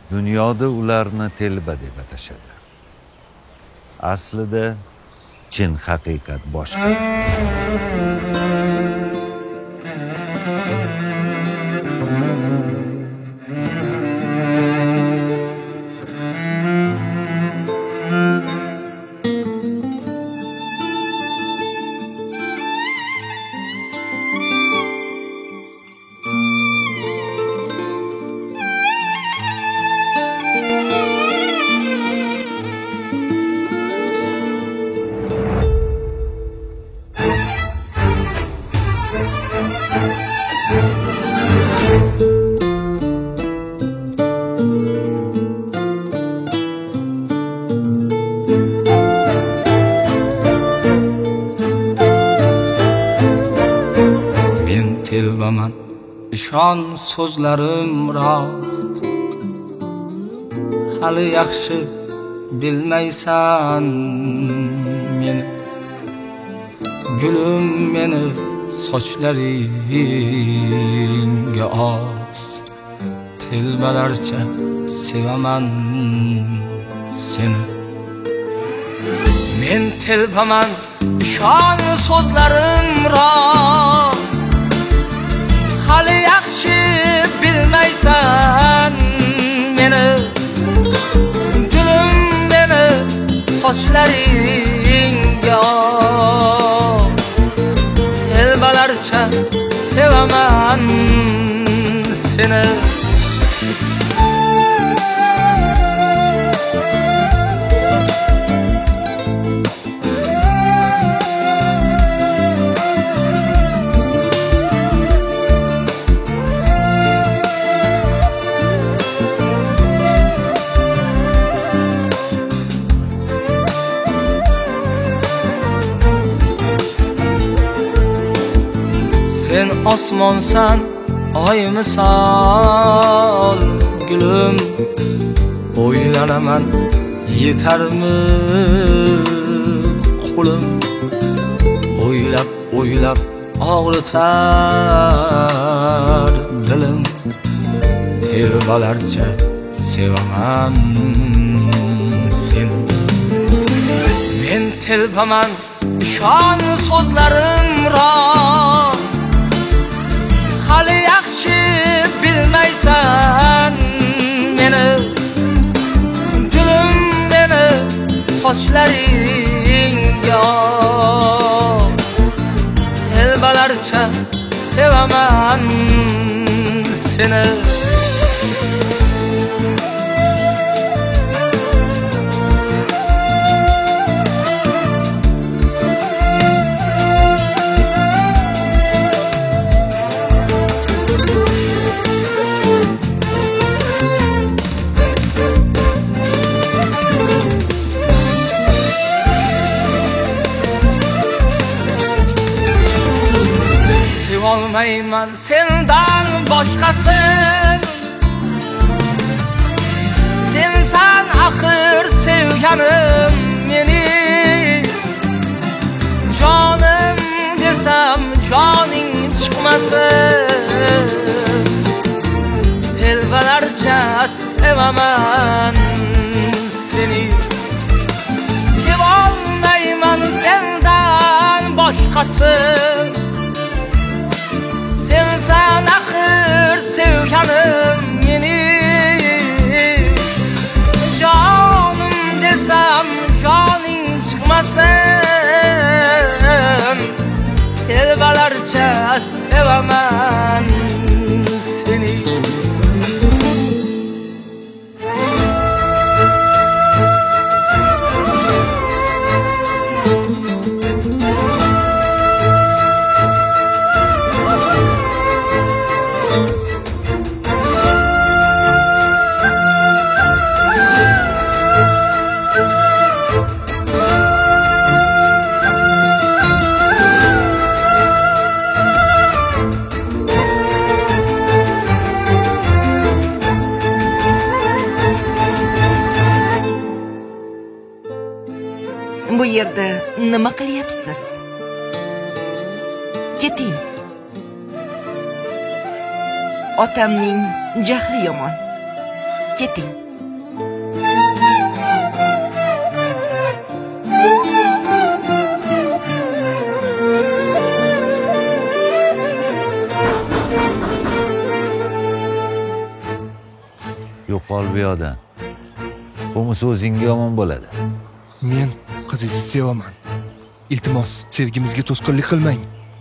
Dunyoda ularni telba deb atashadi. Aslida chin haqiqat boshqa. Telbaman, ishon so'zlarim rost. Hali yaxshi bilmaysan meni. Gulim meni sochlaringga os. Telbalarcha sevaman seni. Men telbaman, ishon so'zlarim rost. Hali yaxshi bilmaysan meni. Gulim meni sochlaringga os. Telbalarcha sevaman seni. Sen osmonsan, oy misol gulum. O'ylanaman, yetarmi qo'lim. O'ylab og'ritar dilim. Telbalarcha sevaman seni. Men telbaman, ishon so'zlarim rost. Hali yaxshi bilmaysan meni. Gulim meni sochlaringga os. Telbalarcha sevaman seni. Sevolmayman sendan boshqasin. Sensan axir sevganim meni. Jonim desam joning chiqmasin. Telbalarcha sevaman seni. Sevolmayman sendan boshqasin. Sensan axir sevganim meni. Jonim desam joning chiqmasin. Telbalarcha sevaman seni. Bu yerda nima qilyapsiz? Keting. Otamning jahli yomon. keting. Yo'qol bu yoqdan. Bo'lmasa o'zingga yomon bo'ladi. Men qizingizni sevaman. Iltimos, sevgimizga to'sqinlik qilmang.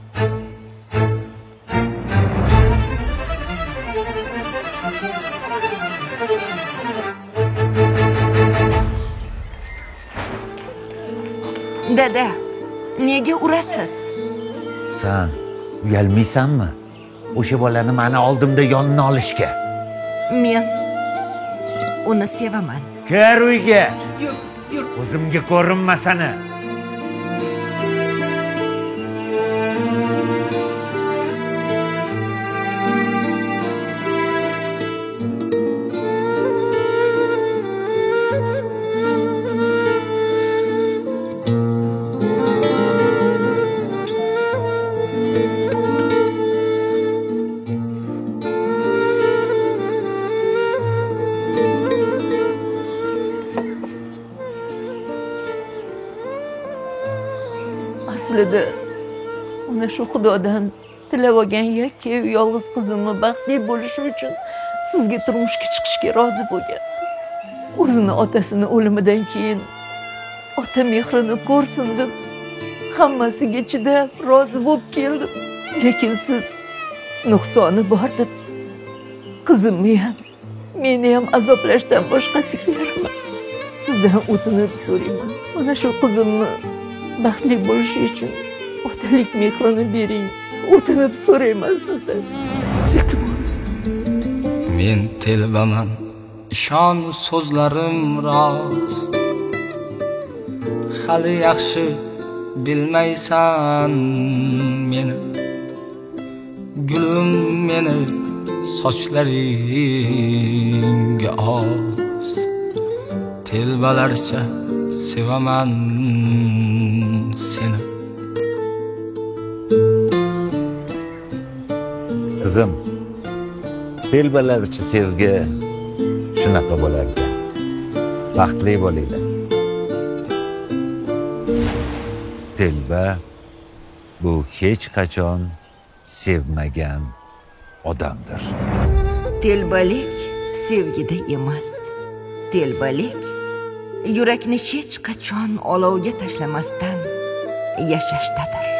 Dada, nega urasiz? Sen uyalmaysanmi? O'sha bolani meni oldimda yonini olishga. Men uni sevaman. Kir uyga. O'zimga ko'rinma seni. Aslida ona shu Xudodan tilab olgan yakka yolg'iz qizimni baxtli bo'lishi uchun sizga turmushga chiqishga rozi bo'lgan. O'zini otasini o'limidan keyin ota mehrini ko'rsin deb hammasiga chidab rozi bo'lib keldim. Lekin siz nuqsoni bor deb qizimni ham, meni ham azoblashdan boshqasiga yaramas. Sizdan o'tinib so'rayman. Mana shu qizimni baxtli bo'lishi uchun otalik mehrini bering. O'tinib so'rayman sizdan. Iltimos. Men telbaman, ishon so'zlarim rost. Hali yaxshi bilmaysan meni. Gulim meni sochlaringga os. Telbalarcha sevaman seni. Qizim, telbalarcha sevgi shunaqa bo'lar ekan. Baxtli bo'linglar. Telba bu hech qachon sevmagan odamdir. Telbalik sevgida emas. Telbalik yurakni hech qachon olovga tashlamasdan yashashdadir.